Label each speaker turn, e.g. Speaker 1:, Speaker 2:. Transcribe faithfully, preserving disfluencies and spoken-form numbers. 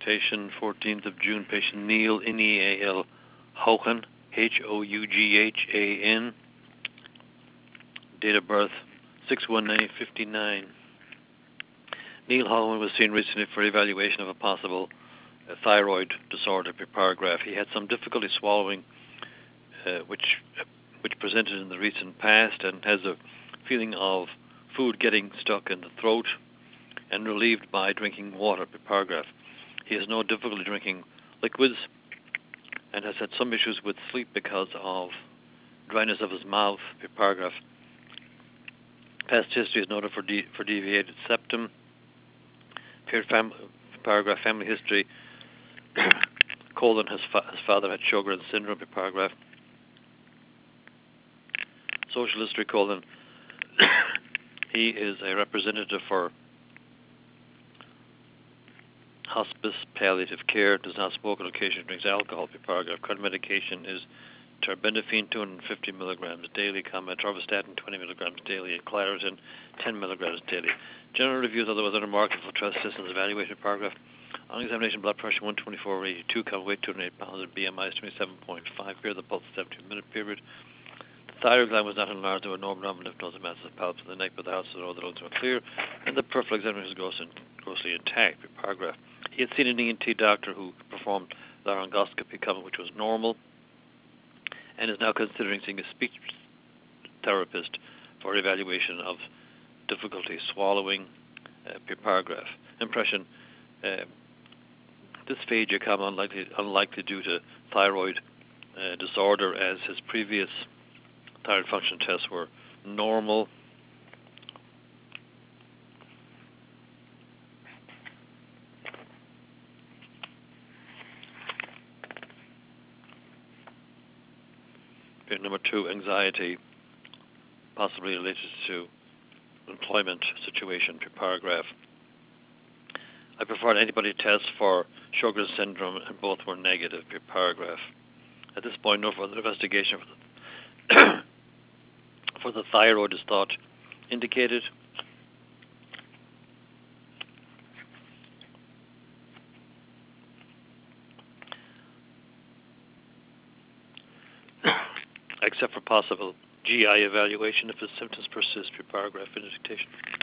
Speaker 1: dictation, fourteenth of June, patient Neil, N E A L, Hougan, H O U G H A N. Date of birth, six one nine fifty-nine. Neil Hougan was seen recently for evaluation of a possible uh, thyroid disorder per paragraph. He had some difficulty swallowing, uh, which uh, which presented in the recent past, and has a feeling of food getting stuck in the throat, and relieved by drinking water per paragraph. He has no difficulty drinking liquids, and has had some issues with sleep because of dryness of his mouth per paragraph. Past history is noted for de- for deviated septum. Per fam- paragraph, family history, colon, his, fa- his father had Sjogren's syndrome per paragraph. Social history, colon, he is a representative for hospice palliative care, does not smoke, on occasion drinks alcohol per paragraph. Current medication is terbinafine two hundred fifty milligrams daily, comma, atorvastatin twenty milligrams daily, and Claritin ten milligrams daily. General reviews, otherwise unremarkable for trust systems evaluated paragraph. On examination, blood pressure one twenty-four over eighty-two, comma, weight two hundred eight pounds, and B M I is twenty-seven point five. Period, the pulse seventy minute period. The thyroid gland was not enlarged. There were no abnormal lymph nodes and masses of polyps in the neck, but the house of the road, the nodes were clear, and the peripheral examination was gross grossly intact. Paragraph. He had seen an E N T doctor who performed laryngoscopy, comma, which was normal, and is now considering seeing a speech therapist for evaluation of difficulty swallowing uh, per paragraph. Impression, uh, dysphagia, comma, unlikely, unlikely due to thyroid uh, disorder, as his previous thyroid function tests were normal. Number two, anxiety, possibly related to employment situation per paragraph. I performed antibody tests for Sjogren's syndrome, and both were negative per paragraph. At this point, no further investigation for the, for the thyroid is thought indicated. Except for possible G I evaluation if the symptoms persist per paragraph in the dictation.